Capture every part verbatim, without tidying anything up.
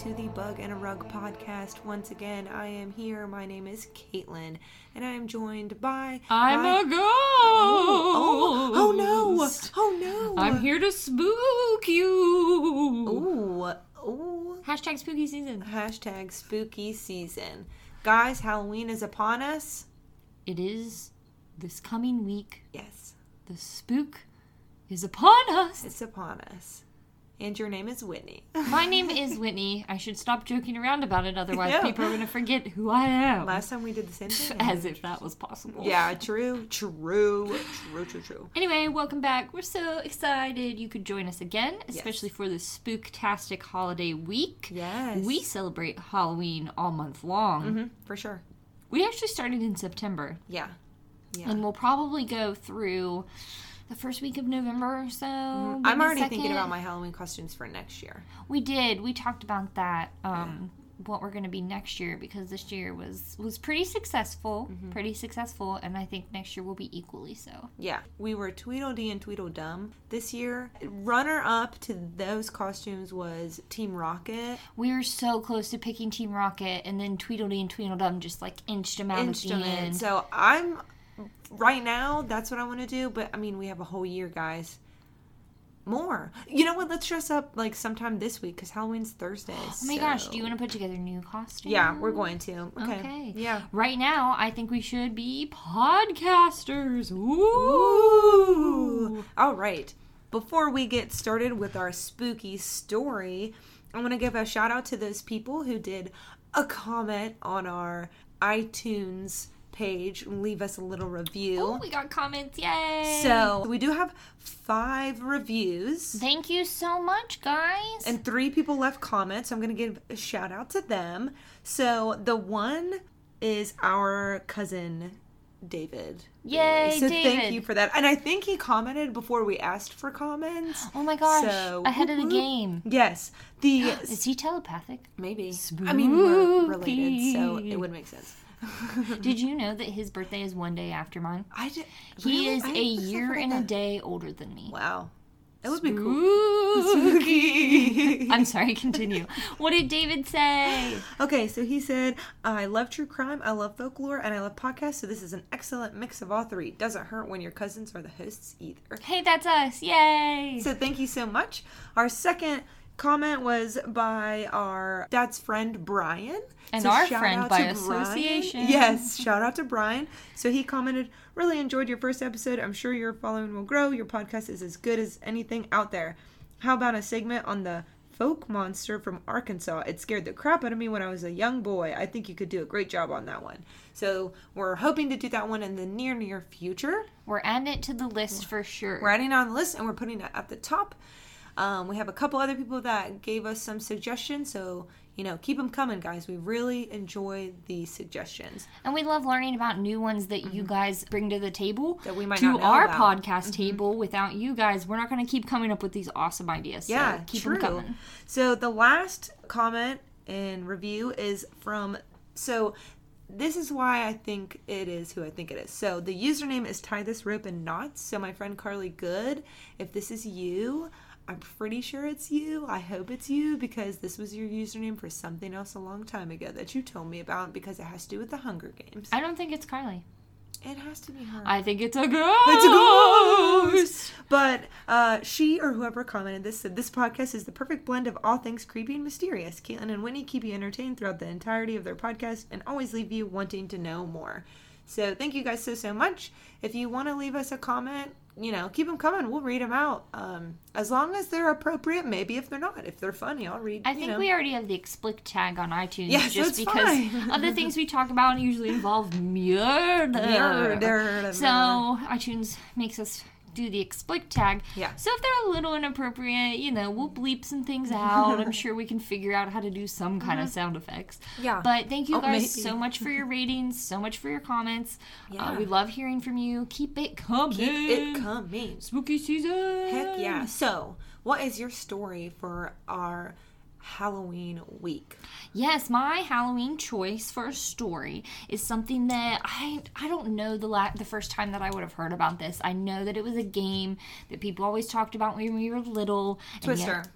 to the Bug and a Rug podcast. Once again, I am here. My name is Caitlin, and I am joined by... I'm by... a ghost! Oh, oh, oh no! Oh no! I'm here to spook you! Ooh, ooh. Hashtag spooky season. Hashtag spooky season. Guys, Halloween is upon us. It is this coming week. Yes. The spook is upon us. It's upon us. And your name is Whitney. My name is Whitney. I should stop joking around about it, otherwise Yeah. people are going to forget who I am. Last time we did the same thing. As if that was possible. Yeah, true, true, true, true, true. Anyway, welcome back. We're so excited you could join us again, especially Yes. for the spooktastic holiday week. Yes. We celebrate Halloween all month long. Mm-hmm, for sure. We actually started in September. Yeah. Yeah. And we'll probably go through the first week of November or so. I'm maybe already second. thinking about my Halloween costumes for next year. We did. We talked about that. Um, what we're going to be next year, because this year was was pretty successful. Mm-hmm. Pretty successful. And I think next year will be equally so. Yeah. We were Tweedledee and Tweedledum this year. Runner up to those costumes was Team Rocket. We were so close to picking Team Rocket, and then Tweedledee and Tweedledum just like inched them out at the Instrument. end. So I'm... Right now, that's what I want to do. But, I mean, we have a whole year, guys. More. You know what? Let's dress up, like, sometime this week, because Halloween's Thursday. Oh my so... gosh, do you want to put together new costumes? Yeah, we're going to. Okay. Okay. Yeah. Right now, I think we should be podcasters. Ooh. Ooh. All right. Before we get started with our spooky story, I want to give a shout out to those people who did a comment on our iTunes page and leave us a little review. Oh, we got comments. Yay. So we do have five reviews. Thank you so much, guys. And three people left comments. So I'm going to give a shout out to them. So the one is our cousin David. Yay, so David. thank you for that. And I think he commented before we asked for comments. Oh my gosh. So, Ahead of the whoop, game. whoop. Yes. The Is he telepathic? maybe. Spooky. I mean, we're related, so it would make sense. Did you know that his birthday is one day after mine? I did. He really? is I a didn't year forget and a that. day older than me. Wow. That would be cool. Spooky. I'm sorry, continue. What did David say? Okay, so he said, I love true crime, I love folklore, and I love podcasts, so this is an excellent mix of all three. Doesn't hurt when your cousins are the hosts either. Hey, that's us. Yay. So thank you so much. Our second comment was by our dad's friend, Brian. And So our shout friend out by to association. Brian. Yes, shout out to Brian. So he commented, really enjoyed your first episode. I'm sure your following will grow. Your podcast is as good as anything out there. How about a segment on the folk monster from Arkansas? It scared the crap out of me when I was a young boy. I think you could do a great job on that one. So we're hoping to do that one in the near, near future. We're adding it to the list for sure. We're adding it on the list and we're putting it at the top. Um, we have a couple other people that gave us some suggestions, so, you know, keep them coming, guys. We really enjoy the suggestions. And we love learning about new ones that you guys bring to the table. That we might to not know our about. podcast table. Without you guys, we're not going to keep coming up with these awesome ideas. So Yeah, keep true. them coming. So the last comment and review is from, so this is why I think it is who I think it is. So the username is Tie This Rope in Knots. So my friend Carly Good, if this is you, I'm pretty sure it's you. I hope it's you, because this was your username for something else a long time ago that you told me about, because it has to do with the Hunger Games. I don't think it's Carly. It has to be her. I think it's a ghost. It's a ghost! But uh, she or whoever commented this said, this podcast is the perfect blend of all things creepy and mysterious. Caitlin and Whitney keep you entertained throughout the entirety of their podcast and always leave you wanting to know more. So thank you guys so, so much. If you want to leave us a comment, you know, keep them coming. We'll read them out. Um, as long as they're appropriate. Maybe if they're not. If they're funny, I'll read, I you think know. we already have the explicit tag on iTunes. Yes, just that's because fine. other things we talk about usually involve murder. Murder. So iTunes makes us do the explicit tag. Yeah. So if they're a little inappropriate, you know, we'll bleep some things out. I'm sure we can figure out how to do some kind of sound effects. Yeah. But thank you Oh, guys maybe. so much for your ratings, so much for your comments. Yeah. Uh, we love hearing from you. Keep it coming. Keep it coming. Spooky season. Heck yeah. So, what is your story for our Halloween week? Yes, my Halloween choice for a story is something that I I don't know the la- the first time that I would have heard about this. I know that it was a game that people always talked about when we were little. and Twister. yet-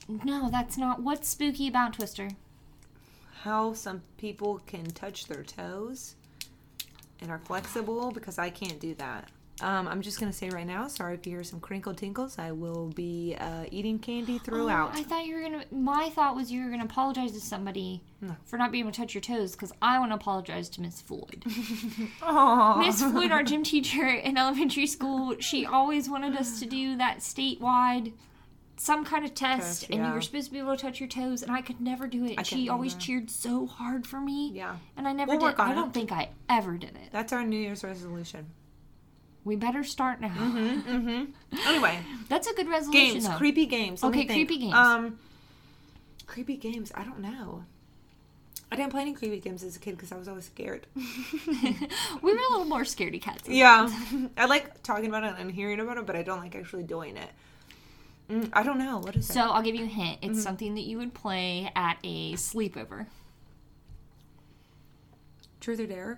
No, that's not. What's spooky about Twister? How some people can touch their toes and are flexible, because I can't do that. Um, I'm just going to say right now, sorry if you hear some crinkle tinkles. I will be uh, eating candy throughout. Oh, I thought you were going to... My thought was you were going to apologize to somebody no. for not being able to touch your toes, because I want to apologize to Miss Floyd. Miss Floyd, our gym teacher in elementary school, she always wanted us to do that statewide... some kind of test, test yeah. and you were supposed to be able to touch your toes, and I could never do it. And she always either. cheered so hard for me. Yeah. And I never we'll did. I don't it. think I ever did it. That's our New Year's resolution. We better start now. Mm-hmm, mm-hmm. Anyway. That's a good resolution, Games. though. Creepy games. Let okay, creepy games. Um, creepy games. I don't know. I didn't play any creepy games as a kid because I was always scared. We were a little more scaredy cats. Yeah. I like talking about it and hearing about it, but I don't like actually doing it. Mm, I don't know. What is it? So, I'll give you a hint. It's mm-hmm. something that you would play at a sleepover. Truth or Dare?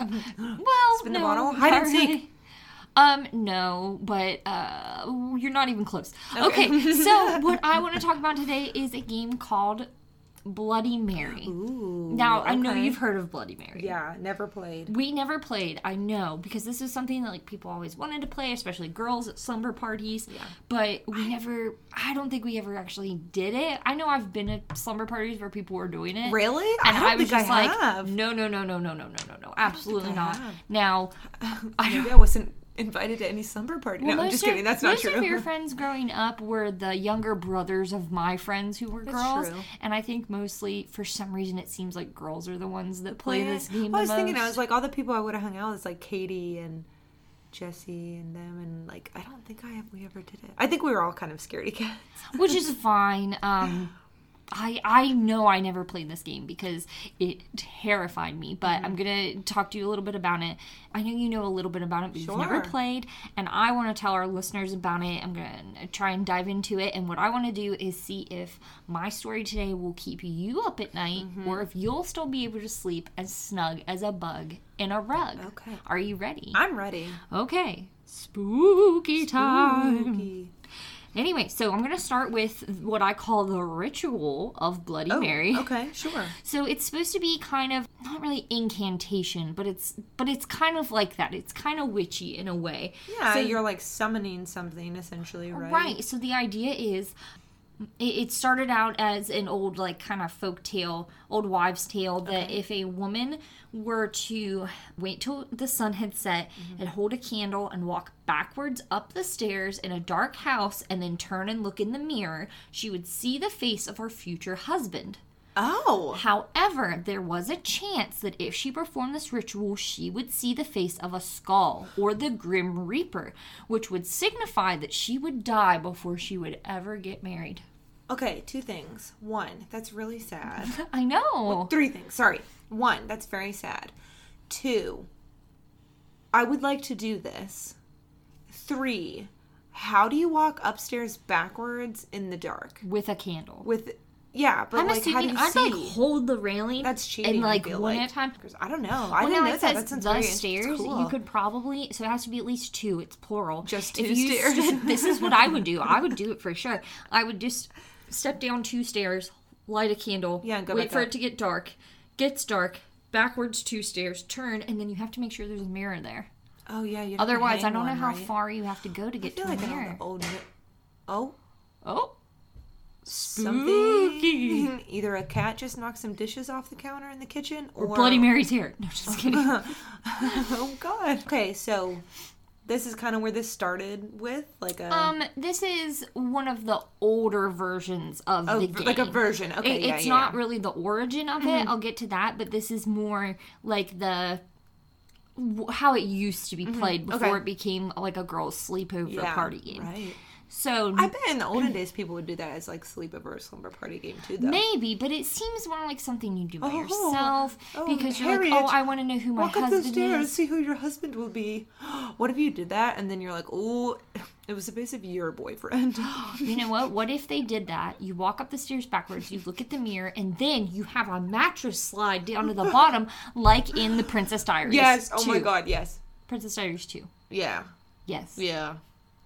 Well, Spin no. the bottle? Hide and seek? Um, no, but uh, you're not even close. Okay, okay so what I want to talk about today is a game called Bloody Mary. Ooh, now, okay. I know you've heard of Bloody Mary. Yeah, never played. We never played, I know, because this is something that like people always wanted to play, especially girls at slumber parties. Yeah. But we never, I don't think we ever actually did it. I know I've been at slumber parties where people were doing it. Really? And I, don't I was think just I like, have. no, no, no, no, no, no, no, no, no, absolutely not. Have. Now, I maybe I wasn't invited to any slumber party. Well, no, I'm just kidding. That's not most true. Most of your friends growing up were the younger brothers of my friends who were That's girls. True. And I think mostly, for some reason, it seems like girls are the ones that play yeah. this game well, I was the thinking, most. I was like, all the people I would have hung out with, like Katie and Jesse and them, and like, I don't think I have, we ever did it. I think we were all kind of scaredy cats. Which is fine. Um... I, I know I never played this game because it terrified me, but mm-hmm. I'm going to talk to you a little bit about it. I know you know a little bit about it, but sure. you've never played, and I want to tell our listeners about it. I'm going to try and dive into it, and what I want to do is see if my story today will keep you up at night, mm-hmm. or if you'll still be able to sleep as snug as a bug in a rug. Okay. Are you ready? I'm ready. Okay. Spooky time. Spooky. Anyway, so I'm going to start with what I call the ritual of Bloody oh, Mary. Okay, sure. So it's supposed to be kind of, not really incantation, but it's but it's kind of like that. It's kind of witchy in a way. Yeah, so, you're like summoning something essentially, right? Right. So the idea is, it started out as an old, like, kind of folk tale, old wives' tale, that okay. if a woman were to wait till the sun had set mm-hmm. and hold a candle and walk backwards up the stairs in a dark house and then turn and look in the mirror, she would see the face of her future husband. Oh. However, there was a chance that if she performed this ritual, she would see the face of a Skull or the Grim Reaper, which would signify that she would die before she would ever get married. Okay, two things. One, that's really sad. I know. Well, three things. Sorry. One, that's very sad. Two, I would like to do this. Three, how do you walk upstairs backwards in the dark? With a candle. With, yeah, but I'm like, assuming how do you I'd see? like hold the railing. That's cheating. And like one like. at a time. I don't know. I well, didn't no, know it that. says That sounds the very stairs. cool. You could probably, so it has to be at least two. It's plural. Just two if you stairs. St- this is what I would do. I would do it for sure. I would just step down two stairs, light a candle, yeah, and go wait back for up. it to get dark. Gets dark, backwards two stairs, turn, and then you have to make sure there's a mirror there. Oh yeah, you. Otherwise, I don't know one, how right? far you have to go to get I feel to like a I mirror. know the old. Oh. Oh. Spooky. Something. Either a cat just knocked some dishes off the counter in the kitchen, or, or Bloody Mary's here. No, just kidding. Oh God. Okay, so this is kind of where this started with, like a. Um, this is one of the older versions of oh, the game. Like a version. Okay, it, yeah, it's yeah, not yeah. really the origin of it. Mm-hmm. I'll get to that, but this is more like the how it used to be played mm-hmm. before okay. it became like a girls' sleepover yeah, party game. Right. So I bet in the olden days people would do that as like sleepover or slumber party game too, though. Maybe, but it seems more like something you do by oh, yourself oh, because you're Harriet, like, oh, I want to know who my walk husband up the stairs, is. See who your husband will be. What if you did that and then you're like, oh, it was basically your boyfriend. You know what? What if they did that? You walk up the stairs backwards, you look at the mirror, and then you have a mattress slide down to the bottom, like in the Princess Diaries. Yes. Oh two. my God. Yes. Princess Diaries two. Yeah. Yes. Yeah.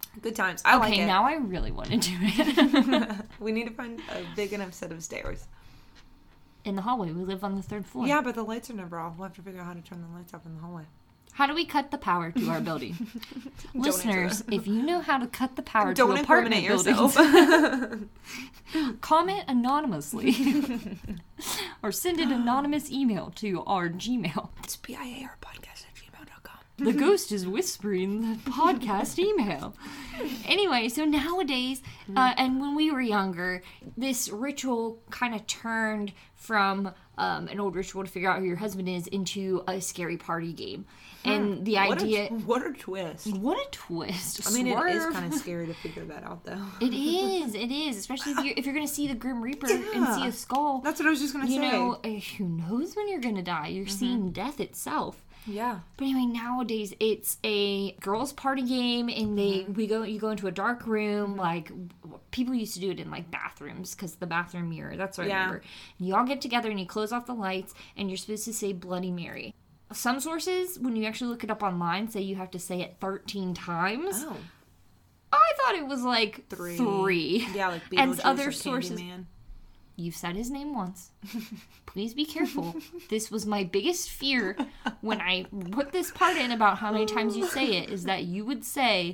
Good times. I okay, like it. now I really want to do it. We need to find a big enough set of stairs. In the hallway. We live on the third floor. Yeah, but the lights are never off. We'll have to figure out how to turn the lights off in the hallway. How do we cut the power to our building? Listeners, if you know how to cut the power Don't to apartment buildings, comment anonymously. Or send an anonymous email to our Gmail. It's P I A R podcast at gmail dot com. The ghost is whispering the podcast email. Anyway, so nowadays, uh, and when we were younger, this ritual kind of turned from um, an old ritual to figure out who your husband is into a scary party game. And the what idea... A, what a twist. What a twist. I mean, Swerve. it is kind of scary to figure that out, though. It is. It is. Especially if you're, if you're going to see the Grim Reaper yeah. and see a skull. That's what I was just going to say. You know, who knows when you're going to die? You're mm-hmm. seeing death itself. Yeah. But anyway, nowadays it's a girls' party game, and they mm-hmm. we go you go into a dark room. Mm-hmm. Like people used to do it in like bathrooms because the bathroom mirror. That's what yeah. I remember. And you all get together and you close off the lights, and you're supposed to say Bloody Mary. Some sources, when you actually look it up online, say you have to say it thirteen times. Oh. I thought it was like three. three. Yeah, like Beetlejuice and other or sources. Candyman. You've said his name once. Please be careful. This was my biggest fear when I put this part in about how many times you say it, is that you would say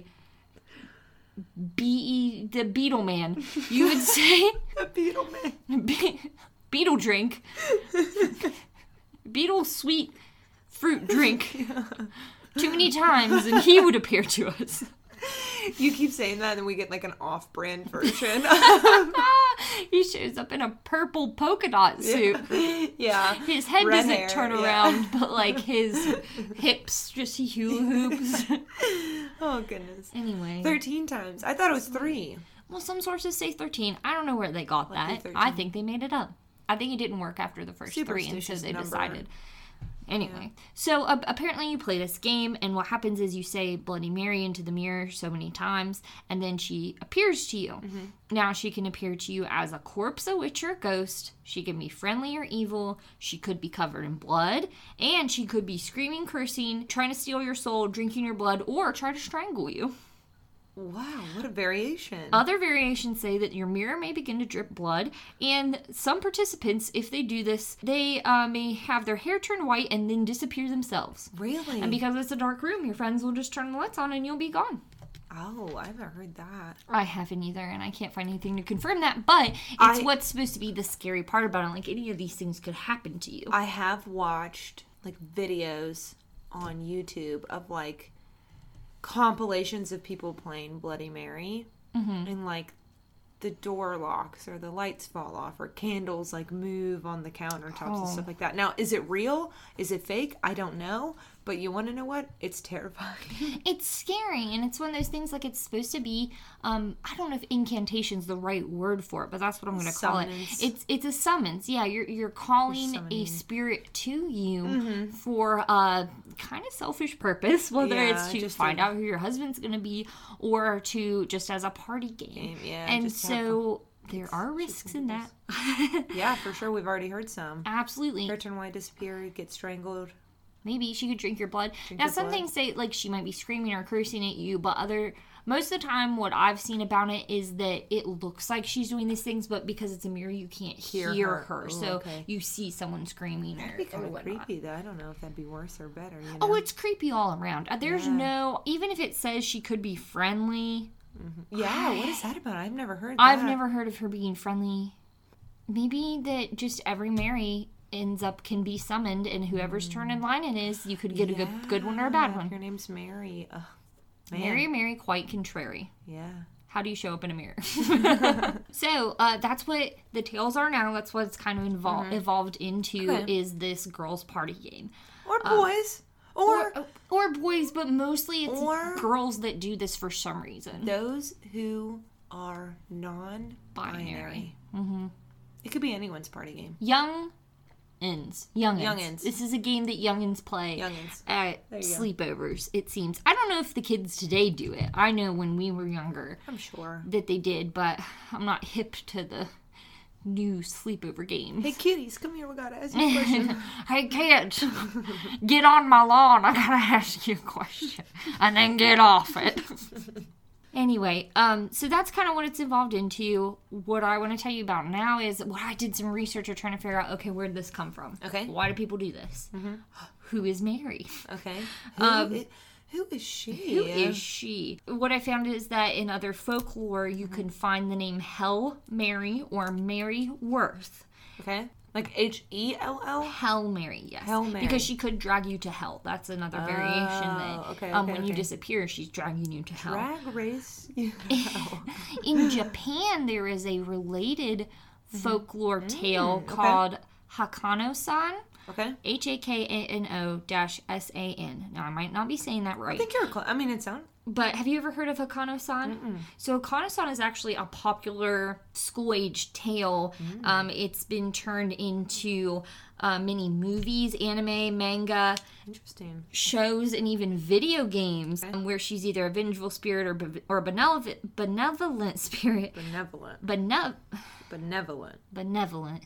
B the Beetle Man. You would say the Beetle Man. Be- Beetle drink. Beetle sweet fruit drink. Yeah. Too many times, and he would appear to us. You keep saying that, and then we get like an off-brand version. He shows up in a purple polka dot suit. Yeah. His head Red doesn't hair, turn yeah. around, but like his hips just hula hoops. Oh, goodness. Anyway. thirteen times. I thought it was three. Well, some sources say thirteen. I don't know where they got Lucky that. thirteen. I think they made it up. I think it didn't work after the first three, and so they number. decided. Anyway, Yeah. so uh, apparently you play this game, and what happens is you say Bloody Mary into the mirror so many times, and then she appears to you. Mm-hmm. Now, she can appear to you as a corpse, a witch, or a ghost. She can be friendly or evil. She could be covered in blood, and she could be screaming, cursing, trying to steal your soul, drinking your blood, or try to strangle you. Wow, what a variation. Other variations say that your mirror may begin to drip blood, and some participants, if they do this, they uh, may have their hair turn white and then disappear themselves. Really? And because it's a dark room, your friends will just turn the lights on and you'll be gone. Oh, I haven't heard that. I haven't either, and I can't find anything to confirm that, but it's I, what's supposed to be the scary part about it. Like, any of these things could happen to you. I have watched, like, videos on YouTube of, like, compilations of people playing Bloody Mary, mm-hmm. and like the door locks or the lights fall off or candles like move on the countertops oh. and stuff like that. Now, is it real? Is it fake? I don't know. But you want to know what? It's terrifying. It's scary, and it's one of those things, like, it's supposed to be, um, I don't know if incantation's the right word for it, but that's what I'm going to call it. It's it's a summons. Yeah, you're you're calling a spirit to you mm-hmm. for a kind of selfish purpose, whether yeah, it's to find to... out who your husband's going to be or to just as a party game. game yeah, and so... There are risks in that. Yeah, for sure. We've already heard some. Absolutely. Hair turn white, disappear, get strangled. Maybe she could drink your blood. Drink now, your some blood. things say, like, she might be screaming or cursing at you, but other... Most of the time, what I've seen about it is that it looks like she's doing these things, but because it's a mirror, you can't hear, hear her. her. Ooh, so okay. you see someone screaming that'd or, be kind or of whatnot. creepy, though. I don't know if that'd be worse or better. You know? Oh, it's creepy all around. There's yeah. no... Even if it says she could be friendly... Mm-hmm. Yeah, what is that about? I've never heard that. I've never heard of her being friendly. Maybe that just every Mary ends up can be summoned, and whoever's turn in line it is, you could get yeah. a good, good one or a bad one. Your name's Mary. Ugh, Mary, Mary, quite contrary. Yeah. How do you show up in a mirror? So, uh, that's what the tales are now. That's what it's kind of evol- mm-hmm. evolved into okay. is this girls' party game. Or boys. Um, Or, or or boys, but mostly it's or girls that do this for some reason. Those who are non-binary. Mm-hmm. It could be anyone's party game. Young ins. Youngins. Youngins. This is a game that youngins play youngins. at sleepovers, it seems. I don't know if the kids today do it. I know when we were younger. I'm sure. That they did, but I'm not hip to the... new sleepover games. Hey, kitties, come here. We gotta ask you a question. Hey, kids, get on my lawn. I gotta ask you a question. And then get off it. Anyway, um, so that's kind of what it's evolved into. What I want to tell you about now is what I did some research of trying to figure out, okay, where did this come from? Okay. Why do people do this? Mm-hmm. Who is Mary? Okay. Who, Um, is, who is she? Who is she? What I found is that in other folklore, you can find the name Hell Mary or Mary Worth. Okay. Like H E L L? Hell Mary, yes. Hell Mary. Because she could drag you to hell. That's another Oh, variation that okay, um, okay, when you okay. disappear, she's dragging you to hell. Drag race? In Japan, there is a related folklore tale okay. called Hakano-san. Okay. H A K A N O dash S A N. Now, I might not be saying that right. I think you're close. I mean, it sounds... But have you ever heard of Hakano-san? Mm-mm. So Hakano-san is actually a popular school-age tale. Mm. Um, it's been turned into uh, many movies, anime, manga, Interesting. shows, and even video games, okay. um, where she's either a vengeful spirit or be- or benevolent benevolent spirit. Benevolent. Benev- Benevolent. Benevolent.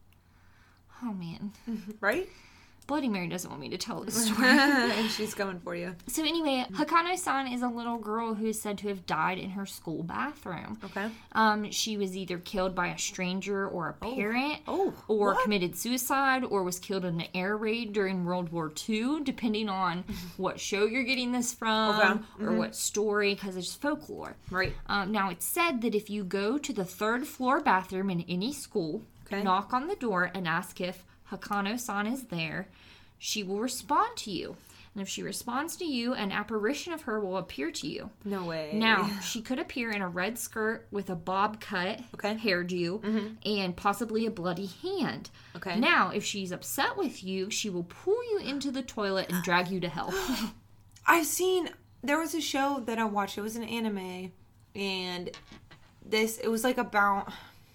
Oh man. Right? Bloody Mary doesn't want me to tell this story. And she's coming for you. So anyway, Hakano-san is a little girl who is said to have died in her school bathroom. Okay. Um, she was either killed by a stranger or a parent, Oh. Oh, or what? committed suicide, or was killed in an air raid during World War Two, depending on what show you're getting this from, Okay. Mm-hmm. or what story, because it's folklore. Right. Um, now, it's said that if you go to the third floor bathroom in any school, Okay. knock on the door and ask if Hakano-san is there, she will respond to you. And if she responds to you, an apparition of her will appear to you. No way. Now, she could appear in a red skirt with a bob cut Okay. hairdo Mm-hmm. and possibly a bloody hand. Okay. Now, if she's upset with you, she will pull you into the toilet and drag you to hell. I've seen... There was a show that I watched. It was an anime. And this... It was like about...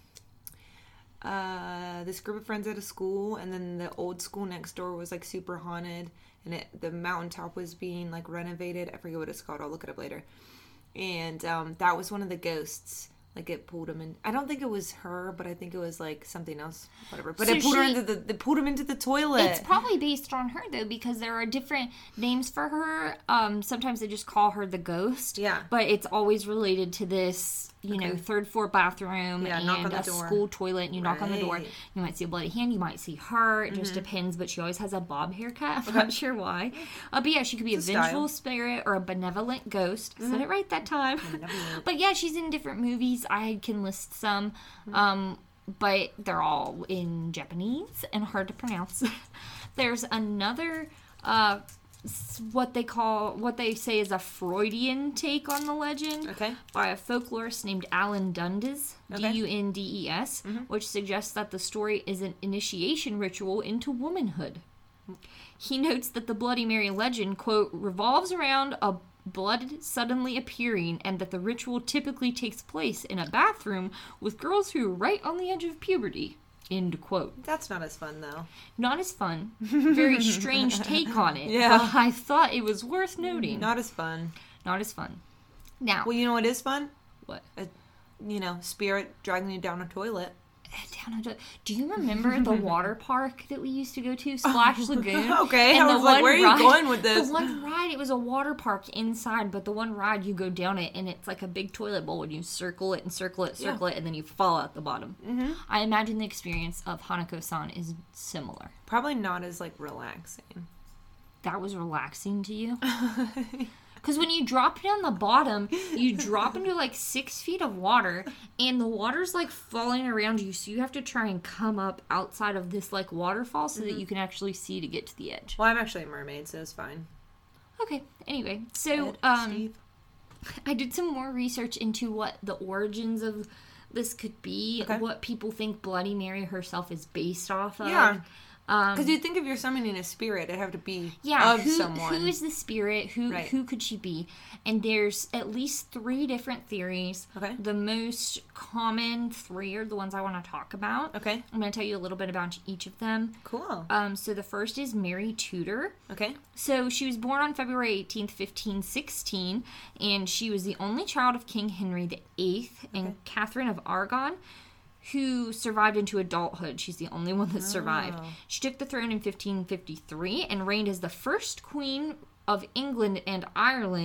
Uh, this group of friends at a school, and then the old school next door was like super haunted, and it, the mountaintop was being like renovated. I forget what it's called. I'll look it up later. And um, that was one of the ghosts. Like it pulled him in. I don't think it was her, but I think it was like something else. Whatever. But So it pulled her she- into the. They pulled him into the toilet. It's probably based on her, though, because there are different names for her. Um, sometimes they just call her the ghost. Yeah. But it's always related to this, you know, Okay. third floor bathroom Yeah, knock on and the a door. school toilet. And you knock on the door. Right. You might see a bloody hand. You might see her. It Mm-hmm. just depends. But she always has a bob haircut. I'm not sure why. Uh, but yeah, she could be It's a a vengeful style. spirit or a benevolent ghost. Said it right that time. Benevolent. But yeah, she's in different movies. I can list some. Um, but they're all in Japanese and hard to pronounce. There's another, uh, s- what they call, what they say is a Freudian take on the legend. Okay. By a folklorist named Alan Dundes, Okay. D U N D E S, which suggests that the story is an initiation ritual into womanhood. He notes that the Bloody Mary legend, quote, revolves around a blood suddenly appearing, and that the ritual typically takes place in a bathroom with girls who are right on the edge of puberty, end quote. That's not as fun though. Not as fun. Very strange take on it. Yeah. But I thought it was worth noting. Not as fun. Not as fun. Now, Well, you know what is fun? what? A, you know, spirit dragging you down a toilet. Down a, do you remember the water park that we used to go to, Splash Lagoon? Okay, And I the was like, one where are you ride- going with this? The one ride, it was a water park inside, but the one ride you go down it, and it's like a big toilet bowl, and you circle it and circle it, circle it, and then you fall out the bottom. Mm-hmm. I imagine the experience of Hanako-san is similar. Probably not as like relaxing. That was relaxing to you? Because when you drop down the bottom, you drop into like six feet of water, and the water's like falling around you, so you have to try and come up outside of this like waterfall so that you can actually see to get to the edge. Well, I'm actually a mermaid, so it's fine. Okay, anyway, so Ed, um, Steve. I did some more research into what the origins of this could be, Okay. what people think Bloody Mary herself is based off of. Yeah. Um, Because you'd think if you're summoning a spirit, it'd have to be yeah, of who, someone. who is the spirit? Who Right. who could she be? And there's at least three different theories. Okay. The most common three are the ones I want to talk about. Okay. I'm going to tell you a little bit about each of them. Cool. Um, so the first is Mary Tudor. Okay. So she was born on February eighteenth, fifteen sixteen, and she was the only child of King Henry the Eighth and Catherine of Aragon, who survived into adulthood. She's the only one that survived. Oh. She took the throne in fifteen fifty-three and reigned as the first queen of England and Ireland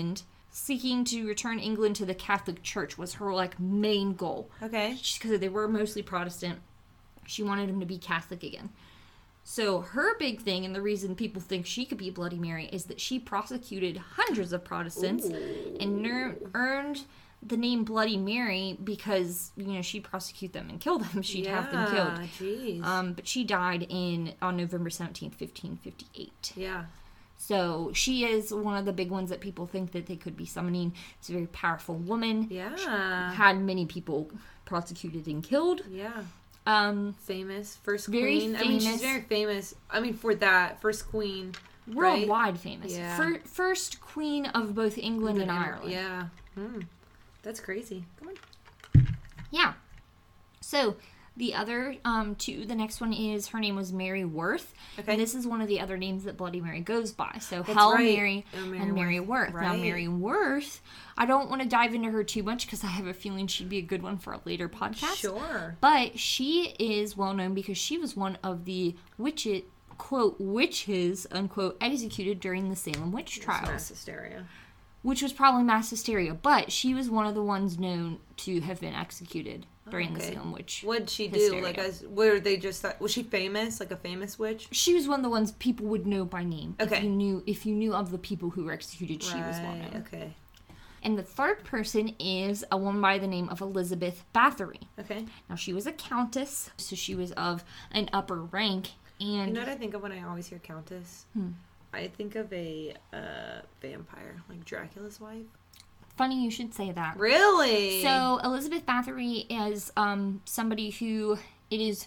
seeking to return England to the Catholic Church was her, like, main goal. Okay. Because they were mostly Protestant. She wanted them to be Catholic again. So her big thing, and the reason people think she could be Bloody Mary, is that she prosecuted hundreds of Protestants Ooh. and ner- earned the name Bloody Mary because, you know, she'd prosecute them and kill them. She'd yeah, have them killed. Geez. Um, but she died in on November seventeenth, fifteen fifty-eight. Yeah. So she is one of the big ones that people think that they could be summoning. She's a very powerful woman. Yeah. She had many people prosecuted and killed. Yeah. Um, famous. First very queen. Famous. I mean, she's very famous. I mean, for that. First queen. Worldwide right? famous. Yeah. Fir- first queen of both England and, and Ireland. Yeah. Hmm. That's crazy. Come on. Yeah. So, the other um, two, the next one is, her name was Mary Worth. Okay. And this is one of the other names that Bloody Mary goes by. So, That's Hell right. Mary oh, Mary and Mary Worth. Right. Now, Mary Worth, I don't want to dive into her too much because I have a feeling she'd be a good one for a later podcast. Sure. But she is well known because she was one of the witches, quote, witches, unquote, executed during the Salem witch trials. Mass hysteria. Which was probably mass hysteria, but she was one of the ones known to have been executed during okay. the Salem witch. What did she hysteria. do? Like, as were they just was she famous? Like a famous witch? She was one of the ones people would know by name. Okay. If you knew, if you knew of the people who were executed, she right. was well known. Okay. And the third person is a woman by the name of Elizabeth Bathory. Okay. Now she was a countess, so she was of an upper rank. And you know what I think of when I always hear countess? Hmm. I think of a uh, vampire, like Dracula's wife. Funny you should say that. Really? So Elizabeth Bathory is um, somebody who it is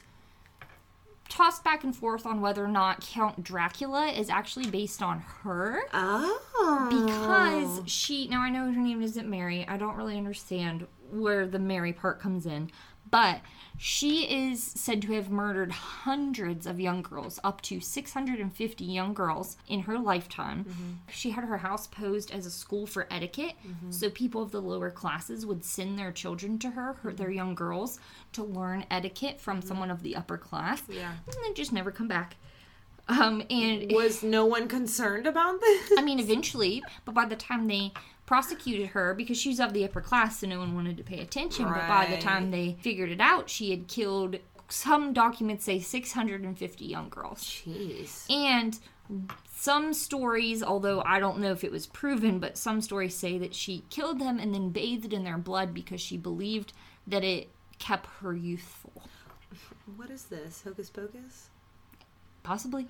tossed back and forth on whether or not Count Dracula is actually based on her. Oh. Because she, now I know her name isn't Mary. I don't really understand where the Mary part comes in. But she is said to have murdered hundreds of young girls, up to six hundred fifty young girls in her lifetime. Mm-hmm. She had her house posed as a school for etiquette, mm-hmm. so people of the lower classes would send their children to her, her mm-hmm. their young girls, to learn etiquette from mm-hmm. someone of the upper class, yeah. and then just never come back. Um, and was no one concerned about this? I mean, eventually, but by the time they prosecuted her, because she's of the upper class, so no one wanted to pay attention, right. but by the time they figured it out, she had killed, some documents say, six hundred fifty young girls. Jeez. And some stories, although I don't know if it was proven, but some stories say that she killed them and then bathed in their blood because she believed that it kept her youthful. What is this? Hocus Pocus? Possibly.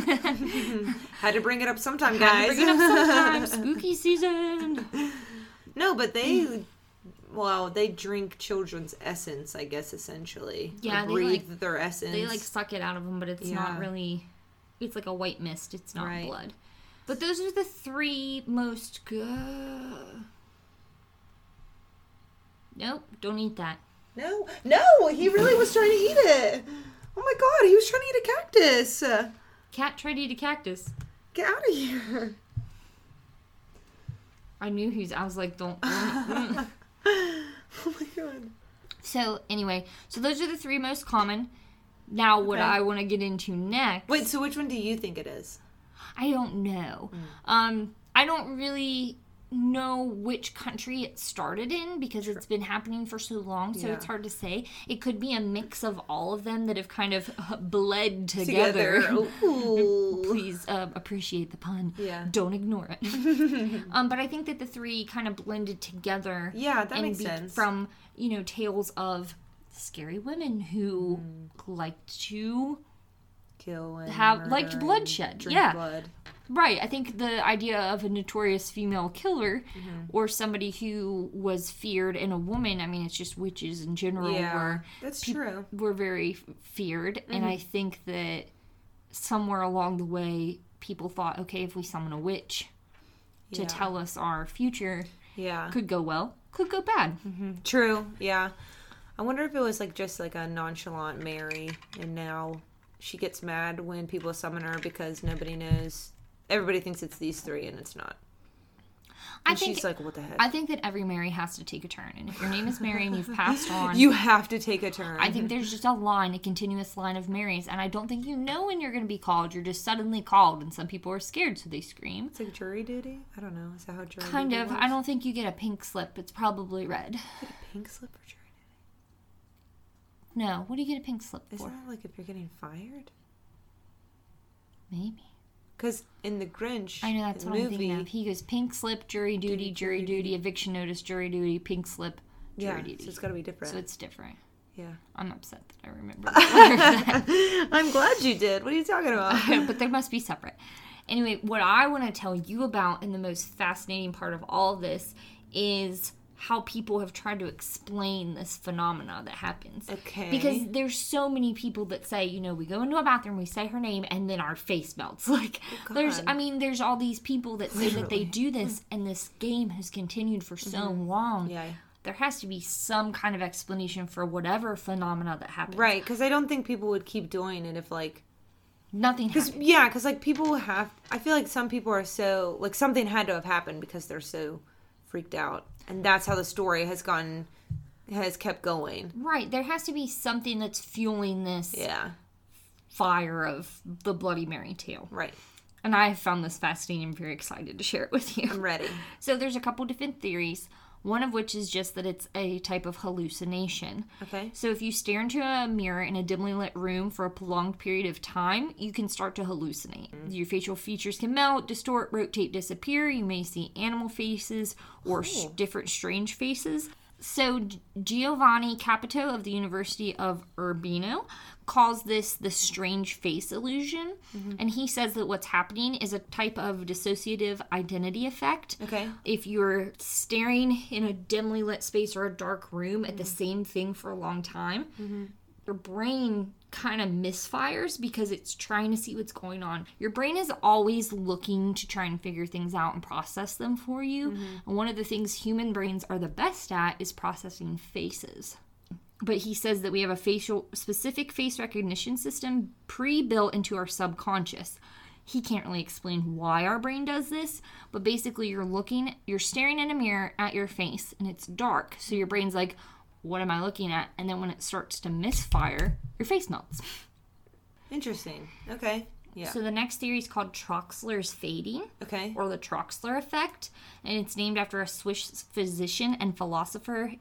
Had to bring it up sometime, guys. Had to bring it up sometime. Spooky season. No, but they, well, they drink children's essence, I guess, essentially. Yeah, or they breathe like, their essence. They, like, suck it out of them, but it's yeah. not really, it's like a white mist. It's not right. blood. But those are the three most good. Nope, don't eat that. No, no, he really was trying to eat it. Oh my god, he was trying to eat a cactus. Cat tried to eat a cactus. Get out of here. I knew he was, I was like, don't. don't. Oh my god. So, anyway, so those are the three most common. Now, what okay. I want to get into next. Wait, so which one do you think it is? I don't know. Mm. Um, I don't really know which country it started in because it's been happening for so long, so yeah. it's hard to say. It could be a mix of all of them that have kind of bled together. together. Please uh, appreciate the pun. Yeah. Don't ignore it. um, but I think that the three kind of blended together. Yeah, that makes sense. From, you know, tales of scary women who mm. liked to kill and have liked bloodshed. Drink yeah. blood. Right, I think the idea of a notorious female killer mm-hmm. or somebody who was feared, and a woman, I mean, it's just witches in general yeah, were, that's pe- true. were very feared. Mm-hmm. And I think that somewhere along the way, people thought, okay, if we summon a witch to yeah. tell us our future, yeah. could go well, could go bad. Mm-hmm. True, yeah. I wonder if it was like just like a nonchalant Mary, and now she gets mad when people summon her because nobody knows. Everybody thinks it's these three, and it's not. And I think, she's like, what the heck? I think that every Mary has to take a turn. And if your name is Mary and you've passed on... You have to take a turn. I think there's just a line, a continuous line of Marys. And I don't think you know when you're going to be called. You're just suddenly called. And some people are scared, so they scream. It's like jury duty? I don't know. Is that how jury kind duty of. works? I don't think you get a pink slip. It's probably red. You get a pink slip for jury duty? No. What do you get a pink slip for? Isn't that like if you're getting fired? Maybe. Because in the Grinch I know that's what movie, I'm thinking of. He goes pink slip, jury duty, jury duty, eviction notice, jury duty, pink slip, jury yeah, duty. so it's got to be different. So it's different. Yeah. I'm upset that I remember that. I'm glad you did. What are you talking about? But they must be separate. Anyway, what I want to tell you about, and the most fascinating part of all of this, is how people have tried to explain this phenomena that happens. Okay. Because there's so many people that say, you know, we go into a bathroom, we say her name, and then our face melts. Like, oh, there's, I mean, there's all these people that say Literally. that they do this, and this game has continued for so mm-hmm. long. Yeah. There has to be some kind of explanation for whatever phenomena that happens. Right, because I don't think people would keep doing it if, like... Nothing Cause, happened. Yeah, because, like, people have... I feel like some people are so... Like, something had to have happened because they're so freaked out. And that's how the story has gone... Has kept going. Right, there has to be something that's fueling this yeah. fire of the Bloody Mary tale. Right. And I found this fascinating and very excited to share it with you. I'm ready. So there's a couple different theories. One of which is just that it's a type of hallucination. Okay. So if you stare into a mirror in a dimly lit room for a prolonged period of time, you can start to hallucinate. Mm. Your facial features can melt, distort, rotate, disappear. You may see animal faces or cool. sh- different strange faces. So Giovanni Capito of the University of Urbino calls this the strange face illusion. Mm-hmm. And he says that what's happening is a type of dissociative identity effect. Okay. If you're staring in a dimly lit space or a dark room at mm-hmm. the same thing for a long time, mm-hmm. your brain kind of misfires because it's trying to see what's going on. Your brain is always looking to try and figure things out and process them for you. Mm-hmm. And one of the things human brains are the best at is processing faces. But he says that we have a facial specific face recognition system pre-built into our subconscious. He can't really explain why our brain does this, but basically you're looking, you're staring in a mirror at your face and it's dark. So your brain's like, what am I looking at? And then when it starts to misfire, your face melts. Interesting. Okay. Yeah. So the next theory is called Troxler's fading. Okay. Or the Troxler effect. And it's named after a Swiss physician and philosopher,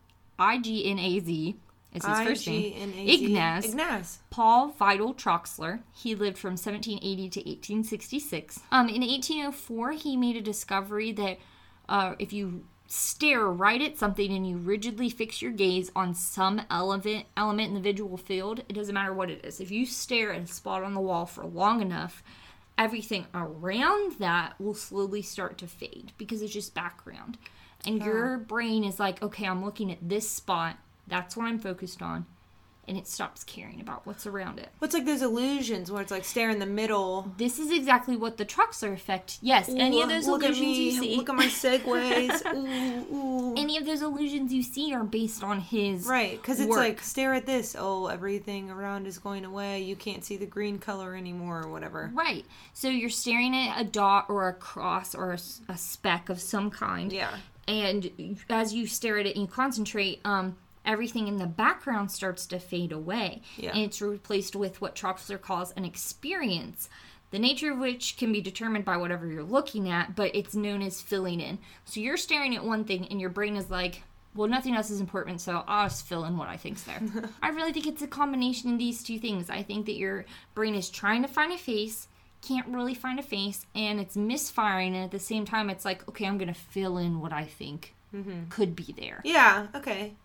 I G N A Z, is his first name. Ignaz. Ignaz. Paul Vidal Troxler. He lived from seventeen eighty to eighteen sixty-six. Um, in eighteen oh four, he made a discovery that uh, if you stare right at something and you rigidly fix your gaze on some element, element in the visual field, it doesn't matter what it is. If you stare at a spot on the wall for long enough, everything around that will slowly start to fade because it's just background. And yeah. your brain is like, okay, I'm looking at this spot. That's what I'm focused on. And it stops caring about what's around it. What's like those illusions where it's like stare in the middle. This is exactly what the Troxler effect. Yes, ooh, any of those look illusions at me, you see. Look at my segues. ooh, ooh. Any of those illusions you see are based on his right, because it's work. like stare at this. Oh, everything around is going away. You can't see the green color anymore, or whatever. Right. So you're staring at a dot or a cross or a, a speck of some kind. Yeah. And as you stare at it and you concentrate, um. everything in the background starts to fade away. Yeah. And it's replaced with what Troxler calls an experience, the nature of which can be determined by whatever you're looking at, but it's known as filling in. So you're staring at one thing and your brain is like, well, nothing else is important, so I'll just fill in what I think's there. I really think it's a combination of these two things. I think that your brain is trying to find a face, can't really find a face, and it's misfiring, and at the same time it's like, okay, I'm going to fill in what I think mm-hmm. could be there. Yeah, okay.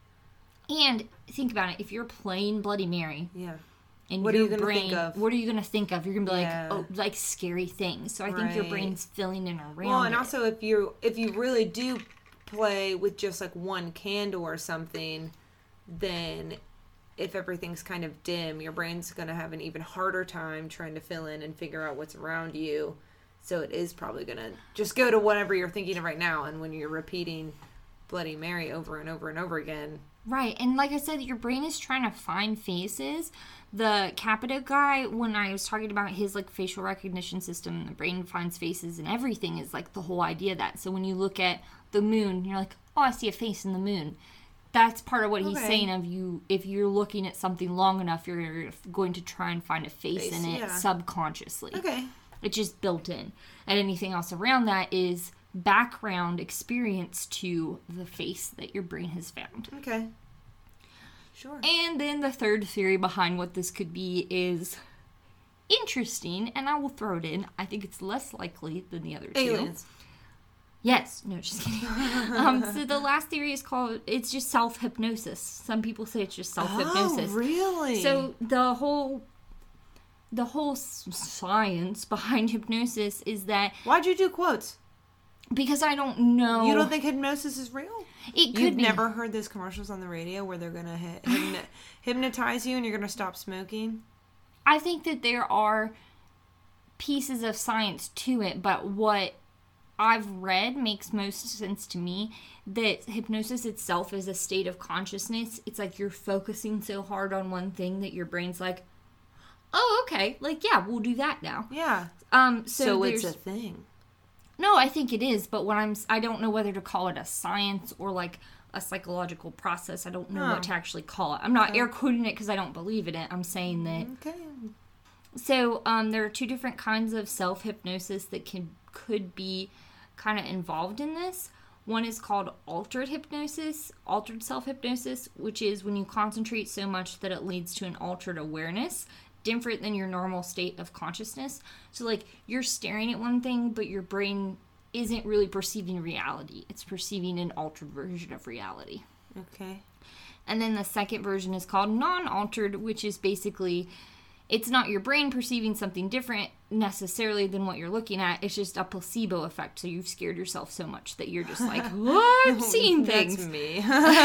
And think about it. If you're playing Bloody Mary, yeah, and what your are you gonna brain, think of? What are you gonna think of? You're gonna be yeah. like, oh, like scary things. So I right. think your brain's filling in around. Well, and it. also if you if you really do play with just like one candle or something, then if everything's kind of dim, your brain's gonna have an even harder time trying to fill in and figure out what's around you. So it is probably gonna just go to whatever you're thinking of right now, and when you're repeating Bloody Mary over and over and over again, Right. And like I said, your brain is trying to find faces. The Capito guy, when I was talking about his like facial recognition system, the brain finds faces and everything is like the whole idea of that. So when you look at the moon, you're like, oh, I see a face in the moon. That's part of what he's okay. saying of you. If you're looking at something long enough, you're going to try and find a face, face in it yeah. subconsciously. Okay. It's just built in. And anything else around that is background experience to the face that your brain has found. Okay. Sure. And then the third theory behind what this could be is interesting, and I will throw it in. I think it's less likely than the other two. Aliens. Yes. No, just kidding. um, so the last theory is called, it's just self-hypnosis. Some people say it's just self-hypnosis. Oh, really? So the whole, the whole science behind hypnosis is that... Why'd you do quotes? Because I don't know. You don't think hypnosis is real? It could You've be. never heard those commercials on the radio where they're going to hypno- hypnotize you and you're going to stop smoking? I think that there are pieces of science to it, but what I've read makes most sense to me that hypnosis itself is a state of consciousness. It's like you're focusing so hard on one thing that your brain's like, oh, okay, like, yeah, we'll do that now. Yeah. Um. So, so it's a thing. No, I think it is, but what I'm, I don't know whether to call it a science or like a psychological process. I don't know huh. what to actually call it. I'm not okay. air quoting it because I don't believe in it. I'm saying that. Okay. So, um, there are two different kinds of self-hypnosis that can could be kind of involved in this. One is called altered hypnosis, altered self-hypnosis, which is when you concentrate so much that it leads to an altered awareness, different than your normal state of consciousness. So, like, you're staring at one thing, but your brain isn't really perceiving reality. It's perceiving an altered version of reality. Okay. And then the second version is called non-altered, which is basically, it's not your brain perceiving something different necessarily than what you're looking at. It's just a placebo effect. So you've scared yourself so much that you're just like, what? I'm seeing things. That's me.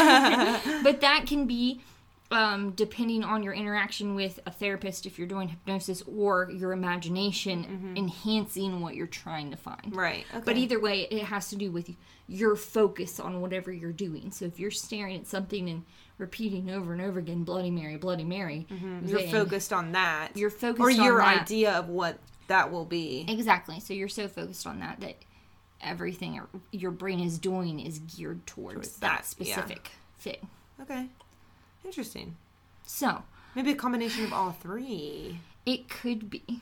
But that can be... Um, depending on your interaction with a therapist, if you're doing hypnosis, or your imagination mm-hmm. enhancing what you're trying to find. Right. Okay. But either way, it has to do with your focus on whatever you're doing. So if you're staring at something and repeating over and over again, Bloody Mary, Bloody Mary. Mm-hmm. You're focused on that. You're focused or on your that. idea of what that will be. Exactly. So you're so focused on that that everything your brain is doing is geared towards, towards that, that specific yeah. thing. Okay. Interesting. So. Maybe a combination of all three. It could be.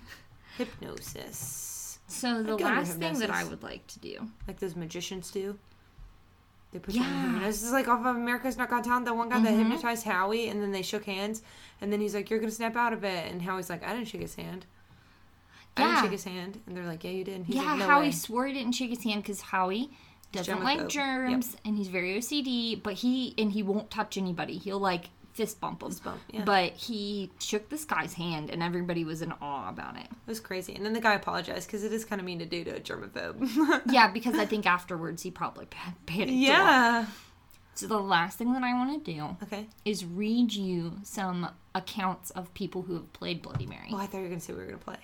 Hypnosis. So the last thing that I would like to do. Like those magicians do. They put yeah. you on hypnosis. This is like off of America's Not Got Talent. The one guy mm-hmm. that hypnotized Howie and then they shook hands. And then he's like, you're going to snap out of it. And Howie's like, I didn't shake his hand. Yeah. I didn't shake his hand. And they're like, yeah, you did. And he's yeah, like, no Howie way. swore he didn't shake his hand because Howie... doesn't like germs, yep. and he's very O C D, but he, and he won't touch anybody. He'll, like, fist bump them. Fist bump, yeah. But he shook this guy's hand, and everybody was in awe about it. It was crazy. And then the guy apologized, because it is kind of mean to do to a germaphobe. Yeah, because I think afterwards he probably panicked. Yeah. So the last thing that I want to do okay. is read you some accounts of people who have played Bloody Mary. Oh, I thought you were going to say we were going to play.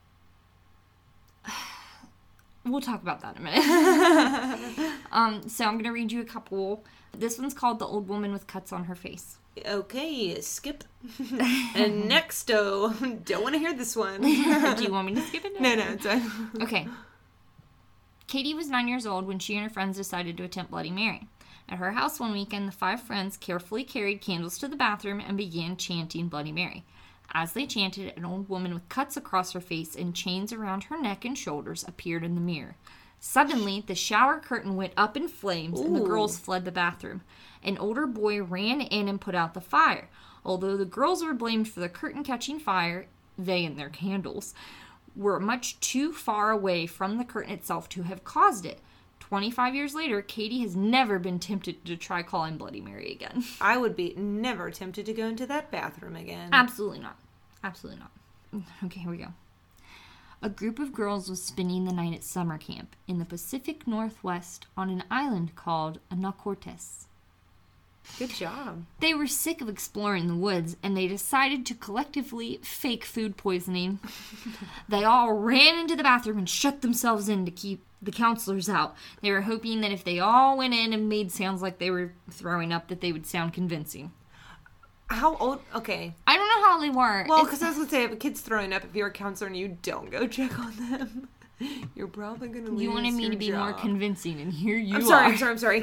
We'll talk about that in a minute. um, so I'm going to read you a couple. This one's called The Old Woman with Cuts on Her Face. Okay, skip. And next, oh, don't want to hear this one. Do you want me to skip it? No, no, it's fine. Okay. Katie was nine years old when she and her friends decided to attempt Bloody Mary. At her house one weekend, the five friends carefully carried candles to the bathroom and began chanting Bloody Mary. As they chanted, an old woman with cuts across her face and chains around her neck and shoulders appeared in the mirror. Suddenly, the shower curtain went up in flames, Ooh. and the girls fled the bathroom. An older boy ran in and put out the fire. Although the girls were blamed for the curtain catching fire, they and their candles were much too far away from the curtain itself to have caused it. twenty-five years later, Katie has never been tempted to try calling Bloody Mary again. I would be never tempted to go into that bathroom again. Absolutely not. Absolutely not. Okay, here we go. A group of girls was spending the night at summer camp in the Pacific Northwest on an island called Anacortes. Good job. They were sick of exploring the woods, and they decided to collectively fake food poisoning. They all ran into the bathroom and shut themselves in to keep the counselors out. They were hoping that if they all went in and made sounds like they were throwing up, that they would sound convincing. How old? Okay. I don't know how they were. Well, because I was going to say, if a kid's throwing up, if you're a counselor and you don't go check on them, you're probably going to lose You wanted me your to be job. more convincing, and here you I'm sorry, are. I'm sorry, I'm sorry.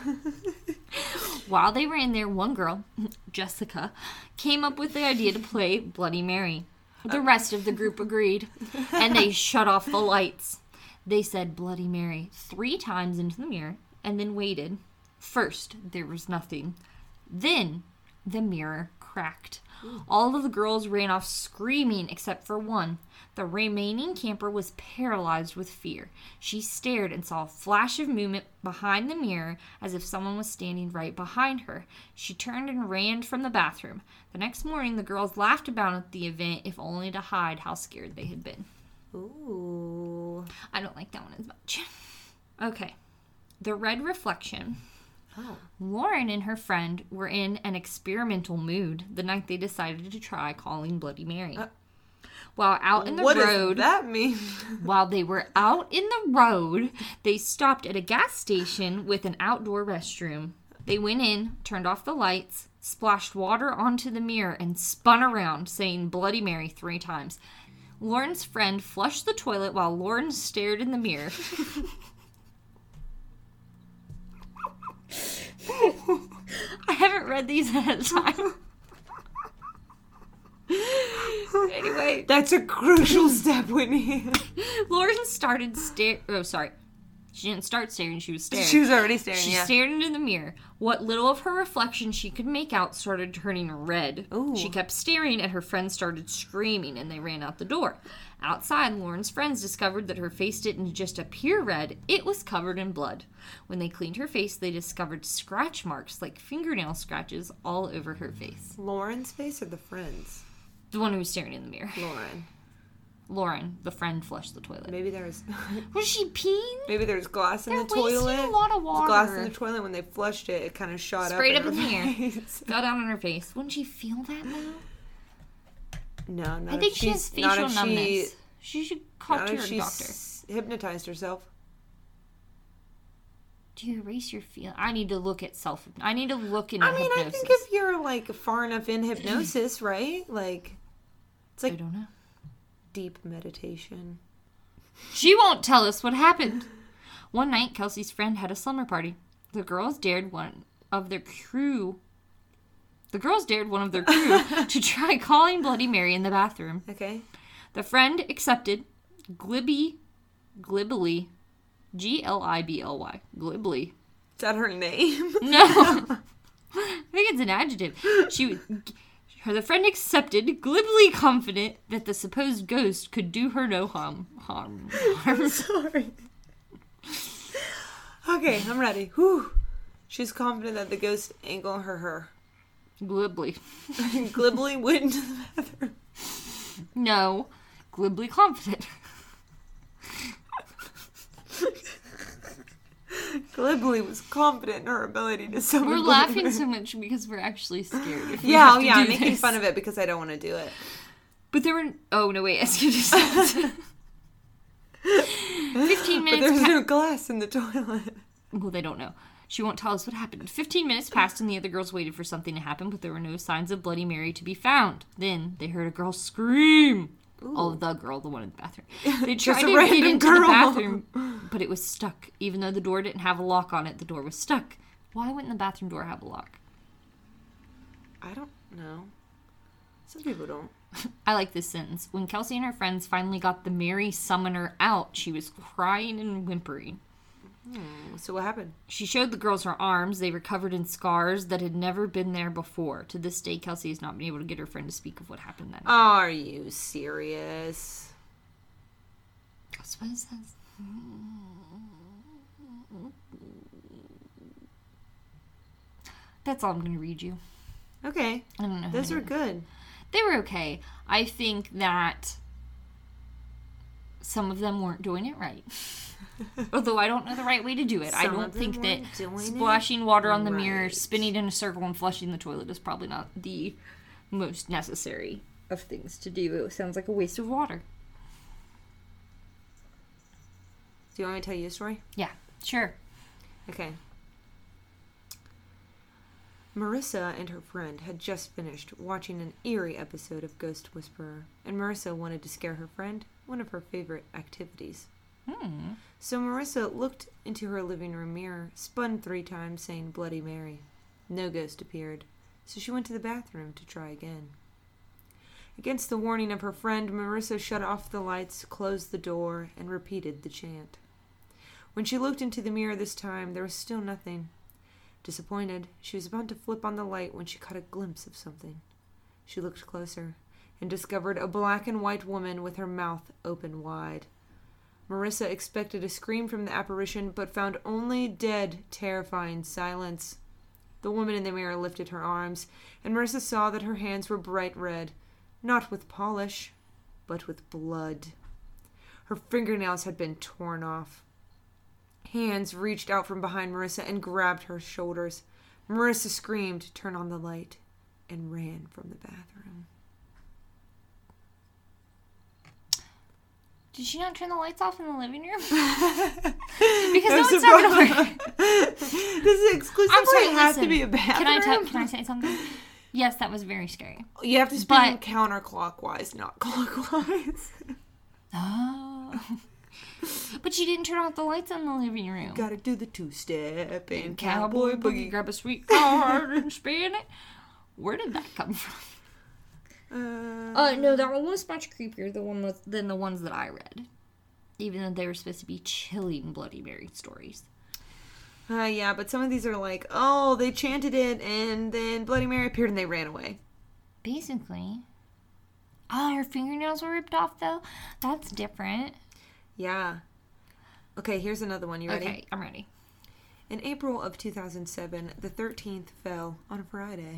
While they were in there, one girl, Jessica, came up with the idea to play Bloody Mary. The rest of the group agreed, and they shut off the lights. They said Bloody Mary three times into the mirror, and then waited. First, there was nothing. Then, the mirror cracked. All of the girls ran off screaming except for one. The remaining camper was paralyzed with fear. She stared and saw a flash of movement behind the mirror as if someone was standing right behind her. She turned and ran from the bathroom. The next morning, the girls laughed about at the event, if only to hide how scared they had been. Ooh. I don't like that one as much. Okay. The red reflection. Oh. Lauren and her friend were in an experimental mood the night they decided to try calling Bloody Mary. Uh, while out in the what road, does that mean? While they were out in the road, they stopped at a gas station with an outdoor restroom. They went in, turned off the lights, splashed water onto the mirror, and spun around, saying Bloody Mary three times. Lauren's friend flushed the toilet while Lauren stared in the mirror. I haven't read these ahead of time. Anyway. That's a crucial step, Whitney. Lauren started staring. Oh, sorry. She didn't start staring, she was staring. She was already staring, she yeah. She stared into the mirror. What little of her reflection she could make out started turning red. Ooh. She kept staring, and her friends started screaming, and they ran out the door. Outside, Lauren's friends discovered that her face didn't just appear red, it was covered in blood. When they cleaned her face, they discovered scratch marks, like fingernail scratches, all over her face. Lauren's face or the friend's? The one who was staring in the mirror. Lauren. Lauren, the friend, flushed the toilet. Maybe there was... Was she peeing? Maybe there was glass in They're the toilet. wasting a lot of water. Glass in the toilet, when they flushed it, it kind of shot Sprayed up, up in the air. face. Fell down on her face. Wouldn't she feel that now? No, not I think if she has facial not if numbness. She, she should talk not to if her she's doctor. hypnotized herself. Do you erase your feel? I need to look at self. I need to look into I mean, hypnosis. I think if you're like far enough in hypnosis, right? Like, it's like I don't know. Deep meditation. She won't tell us what happened. One night, Kelsey's friend had a slumber party. The girls dared one of their crew. The girls dared one of their crew to try calling Bloody Mary in the bathroom. Okay. The friend accepted. Glibby, glibbly, G L I B L Y, glibbly. Is that her name? No. I think it's an adjective. She was... Her the friend accepted, glibly confident that the supposed ghost could do her no harm. Harm. harm. I'm sorry. Okay, I'm ready. Whew. She's confident that the ghost ain't gonna hurt her. Glibly. Glibly went into the bathroom. No. Glibly confident. Glibly was confident in her ability to summon. We're laughing so much because we're actually scared. If we Yeah, have oh to yeah, do I'm making this. fun of it because I don't want to do it. But there were... Oh, no, wait. I skipped a sentence. Fifteen minutes... But there's pa- no glass in the toilet. Well, they don't know. She won't tell us what happened. Fifteen minutes passed and the other girls waited for something to happen, but there were no signs of Bloody Mary to be found. Then they heard a girl scream. Ooh. Oh, the girl, the one in the bathroom. They Just tried a to get random into girl. the bathroom, but it was stuck. Even though the door didn't have a lock on it, the door was stuck. Why wouldn't the bathroom door have a lock? I don't know. Some people don't. I like this sentence. When Kelsey and her friends finally got the Mary summoner out, she was crying and whimpering. Hmm. So what happened? She showed the girls her arms. They were covered in scars that had never been there before. To this day, Kelsey has not been able to get her friend to speak of what happened that night. Are you serious? That's what it says. That's all I'm going to read you. Okay. I don't know. Those are good. They were okay. I think that some of them weren't doing it right. Although I don't know the right way to do it. Some I of don't them think that weren't doing splashing water on the mirror, right. spinning in a circle, and flushing the toilet is probably not the most necessary of things to do. It sounds like a waste of water. Do you want me to tell you a story? Yeah, sure. Okay. Marissa and her friend had just finished watching an eerie episode of Ghost Whisperer, and Marissa wanted to scare her friend, one of her favorite activities. Hmm. So Marissa looked into her living room mirror, spun three times, saying Bloody Mary. No ghost appeared, so she went to the bathroom to try again. Against the warning of her friend, Marissa shut off the lights, closed the door, and repeated the chant. When she looked into the mirror this time, there was still nothing. Disappointed, she was about to flip on the light when she caught a glimpse of something. She looked closer and discovered a black and white woman with her mouth open wide. Marissa expected a scream from the apparition, but found only dead, terrifying silence. The woman in the mirror lifted her arms, and Marissa saw that her hands were bright red, not with polish, but with blood. Her fingernails had been torn off. Hands reached out from behind Marissa and grabbed her shoulders. Marissa screamed, turned on the light, and ran from the bathroom. Did she not turn the lights off in the living room? Because no, it's not going to work. Does it exclusively sorry, have listen, to be a bathroom? Can I, t- can I say something? Yes, that was very scary. You have to spin counterclockwise, not clockwise. Oh. But she didn't turn off the lights in the living room. You gotta do the two-step and, and cowboy, cowboy boogie. Grab a sweet card and spin it. Where did that come from? Uh, uh, no, that one was much creepier the one was, than the ones that I read. Even though they were supposed to be chilling Bloody Mary stories. Uh, yeah, but some of these are like, oh, they chanted it and then Bloody Mary appeared and they ran away. Basically. Oh, her fingernails were ripped off, though? That's different. Yeah. Okay, here's another one. You ready? Okay, I'm ready. In April of two thousand seven, the thirteenth fell on a Friday.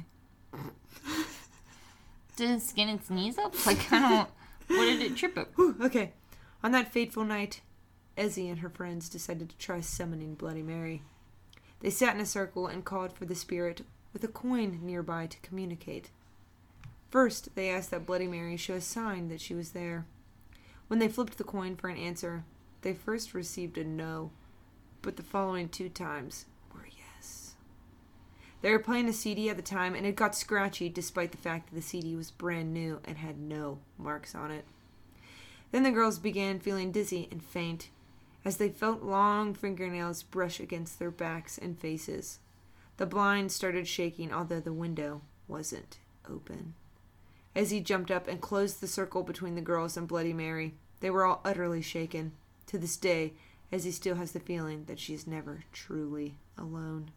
Did it skin its knees up? Like, I don't... What did it trip up? Whew, okay. On that fateful night, Ezzy and her friends decided to try summoning Bloody Mary. They sat in a circle and called for the spirit with a coin nearby to communicate. First, they asked that Bloody Mary show a sign that she was there. When they flipped the coin for an answer, they first received a no, but the following two times were yes. They were playing a C D at the time, and it got scratchy despite the fact that the C D was brand new and had no marks on it. Then the girls began feeling dizzy and faint, as they felt long fingernails brush against their backs and faces. The blinds started shaking, although the window wasn't open. Ezzy jumped up and closed the circle between the girls and Bloody Mary. They were all utterly shaken. To this day, Ezzy still has the feeling that she is never truly alone.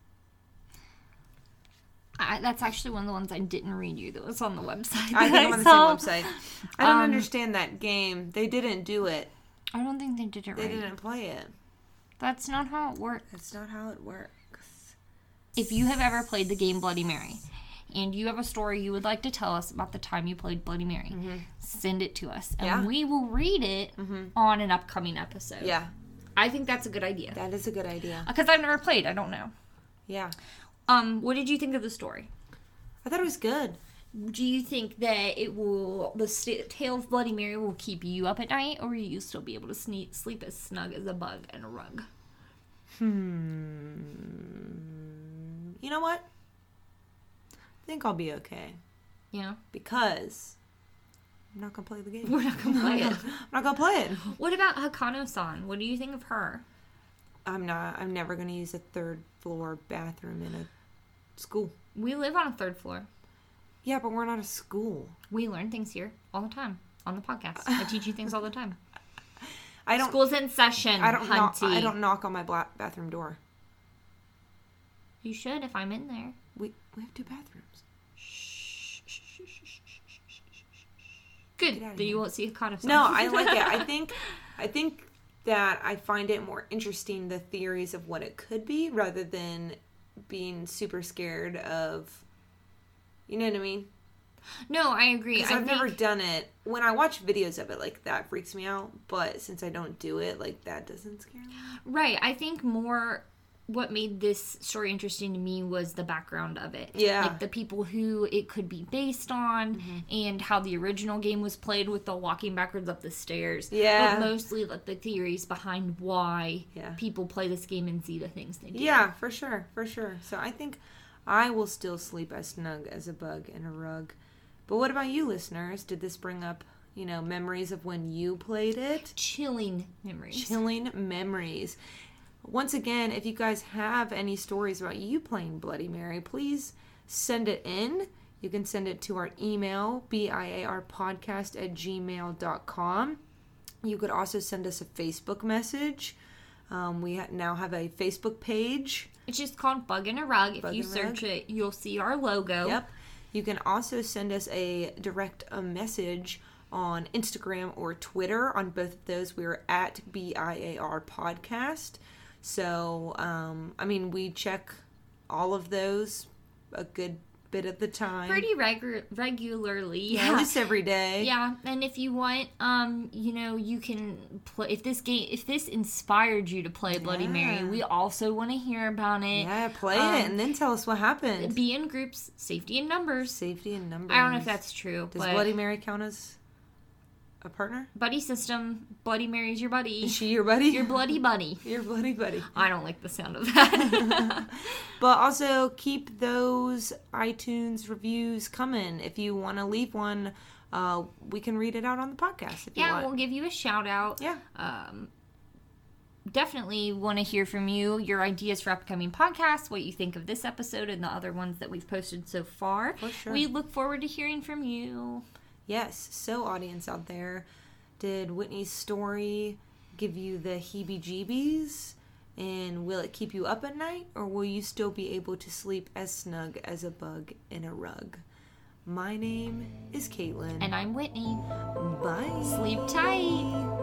I, that's actually one of the ones I didn't read you that was on the website. I think I'm on the same website. I don't um, understand that game. They didn't do it. I don't think they did it they right. They didn't play it. That's not how it works. That's not how it works. If you have ever played the game Bloody Mary, and you have a story you would like to tell us about the time you played Bloody Mary, mm-hmm. send it to us. And yeah. we will read it mm-hmm. on an upcoming episode. Yeah. I think that's a good idea. That is a good idea. Because I've never played. I don't know. Yeah. Um, what did you think of the story? I thought it was good. Do you think that it will, the st- tale of Bloody Mary will keep you up at night, or will you still be able to sne- sleep as snug as a bug in a rug? Hmm. You know what? I think I'll be okay. Yeah. Because I'm not going to play the game. We're not going to play it. I'm not going to play it. What about Hakano-san? What do you think of her? I'm not. I'm never going to use a third floor bathroom in a school. We live on a third floor. Yeah, but we're not a school. We learn things here all the time on the podcast. I teach you things all the time. I don't. School's in session. I don't. Knock, Hunty. I don't knock on my bla- bathroom door. You should if I'm in there. We we have two bathrooms. Good. Then you won't see a con of No, I like it. I think, I think that I find it more interesting the theories of what it could be rather than being super scared of. You know what I mean? No, I agree. Because I've think... never done it. When I watch videos of it, like, that freaks me out. But since I don't do it, like, that doesn't scare me. Right. I think more what made this story interesting to me was the background of it. Yeah. Like the people who it could be based on, mm-hmm. and how the original game was played with the walking backwards up the stairs. Yeah. But mostly like the theories behind why yeah. people play this game and see the things they do. Yeah, for sure, for sure. So I think I will still sleep as snug as a bug in a rug. But what about you, listeners? Did this bring up, you know, memories of when you played it? Chilling memories. Chilling memories. Once again, if you guys have any stories about you playing Bloody Mary, please send it in. You can send it to our email, biarpodcast at gmail dot com. You could also send us a Facebook message. Um, we ha- now have a Facebook page. It's just called Bug in a Rug. Bug if you search rug. it, you'll see our logo. Yep. You can also send us a direct a message on Instagram or Twitter. On both of those, we're at B I A R Podcast. So, um, I mean, we check all of those a good bit at the time. Pretty regu- regularly. Yeah, at least every day. Yeah, and if you want, um, you know, you can play. If this game, if this inspired you to play Bloody yeah. Mary, we also want to hear about it. Yeah, play um, it and then tell us what happened. Be in groups, safety in numbers. Safety in numbers. I don't know if that's true. Does but Bloody Mary count as a partner? Buddy system. Bloody Mary's your buddy. Is she your buddy? Your bloody buddy. Your bloody buddy. I don't like the sound of that. But also keep those iTunes reviews coming. If you want to leave one, uh, we can read it out on the podcast. If yeah, you want. We'll give you a shout out. Yeah. Um, definitely want to hear from you, your ideas for upcoming podcasts, what you think of this episode and the other ones that we've posted so far. For sure. We look forward to hearing from you. Yes, so audience out there, did Whitney's story give you the heebie-jeebies? And will it keep you up at night? Or will you still be able to sleep as snug as a bug in a rug? My name is Caitlin. And I'm Whitney. Bye. Sleep tight.